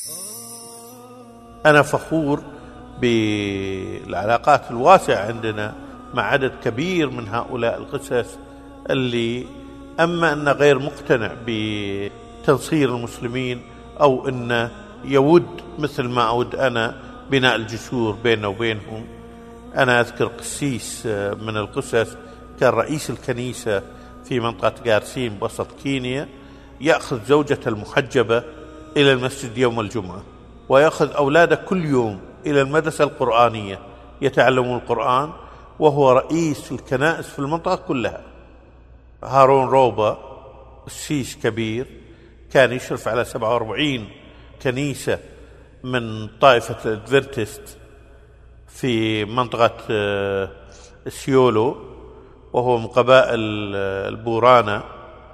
أنا فخور بالعلاقات الواسعة عندنا مع عدد كبير من هؤلاء القسس اللي أما أنه غير مقتنع بتنصير المسلمين أو أنه يود مثل ما أود أنا بناء الجسور بيننا وبينهم. أنا أذكر قسيس من القسس كان رئيس الكنيسة في منطقة غارسين بوسط كينيا، يأخذ زوجته المحجبة إلى المسجد يوم الجمعة، ويأخذ أولاده كل يوم إلى المدرسة القرآنية يتعلمون القرآن، وهو رئيس الكنائس في المنطقة كلها. هارون روبا قسيس كبير كان يشرف على 47 كنيسة من طائفة الأدفنتست في منطقة سيولو، وهو من قبائل البورانا،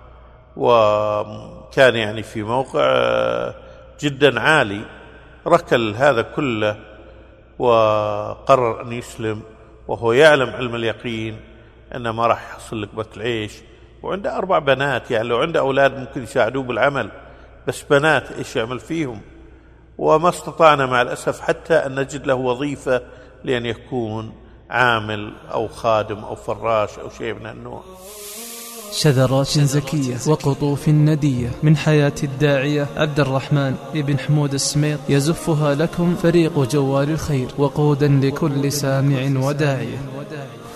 وكان يعني في موقع جدا عالي. ركل هذا كله وقرر أن يسلم، وهو يعلم علم اليقين أنه ما راح يحصل لقمة العيش، وعنده 4 بنات. يعني لو عنده أولاد ممكن يساعدوه بالعمل، بس بنات إيش يعمل فيهم؟ وما استطعنا مع الأسف حتى أن نجد له وظيفة لأن يكون عامل أو خادم أو فراش أو شيء من النوع. شذرات زكية وقطوف ندية من حياة الداعية عبد الرحمن بن حمود السميط يزفها لكم فريق جوال الخير، وقودا لكل سامع وداعية.